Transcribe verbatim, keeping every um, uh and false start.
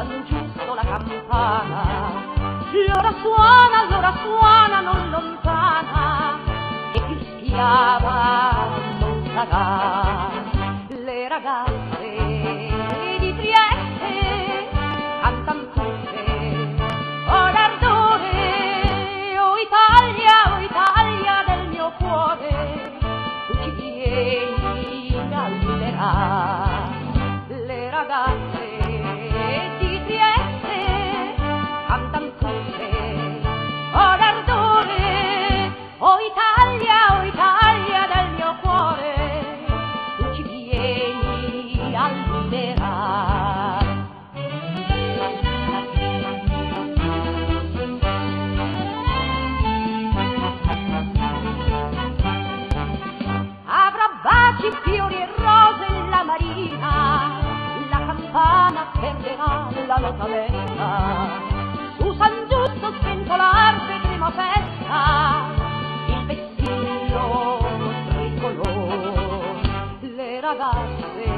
sanno giusto la campana. L'ora suona, l'ora suona non lontana, e chi spiava non sarà. Le ragazze di Trieste cantan tutte o d'ardore, o Italia, o Italia del mio cuore, tu ci vieni a liberare. Le ragazze di Trieste cantan tutte o d'ardore, o Italia, o Italia del mio cuore, tu ci vieni a liberare. Avrà baci, fiori e rose la marina, la campana perderà la nota lenta. Su San Giusto sventolar vedremo festa, il vestito tricolor. Le ragazze